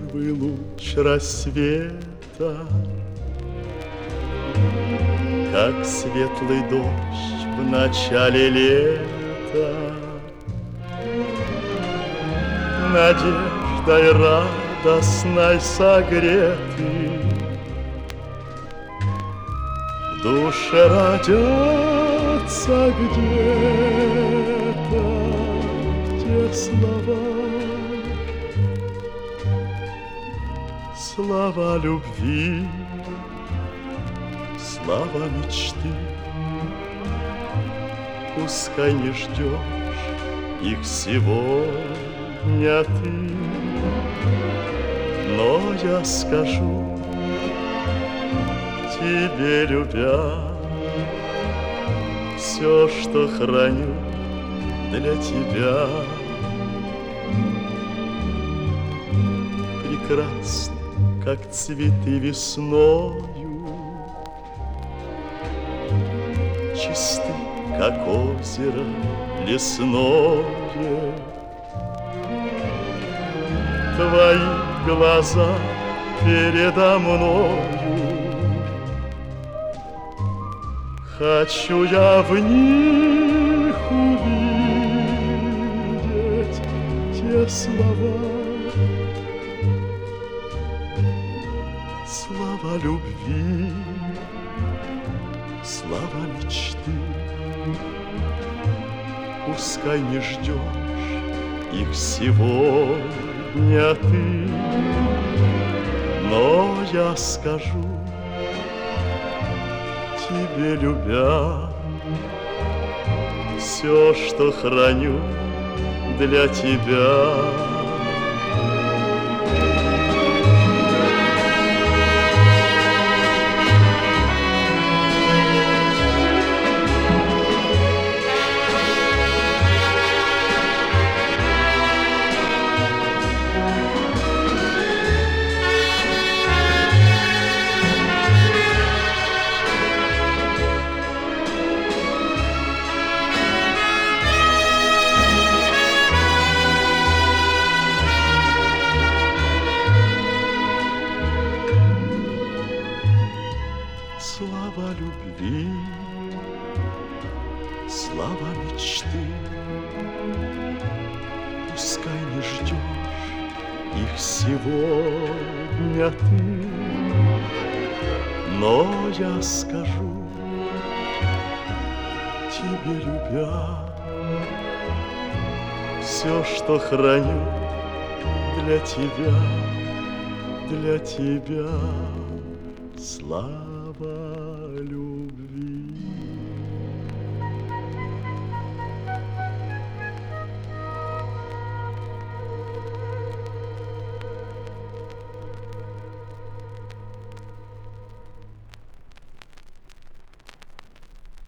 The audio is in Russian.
первый луч рассвета, как светлый дождь в начале лета, надеждой радостной согретый, в душе родятся где-то те слова, слова любви, слова мечты. Пускай не ждешь их сегодня ты, но я скажу тебе, любя, все, что храню для тебя. Прекрасны, как цветы весною, чисты, как озеро лесное. Твои глаза передо мною, хочу я в них увидеть те слова, слова любви, слова мечты. Пускай не ждешь их сегодня ты, но я скажу тебе, любя, все, что храню для тебя. Слова любви, слова мечты. Пускай не ждешь их сегодня ты, но я скажу тебе, любя, все, что храню для тебя, для тебя. Слава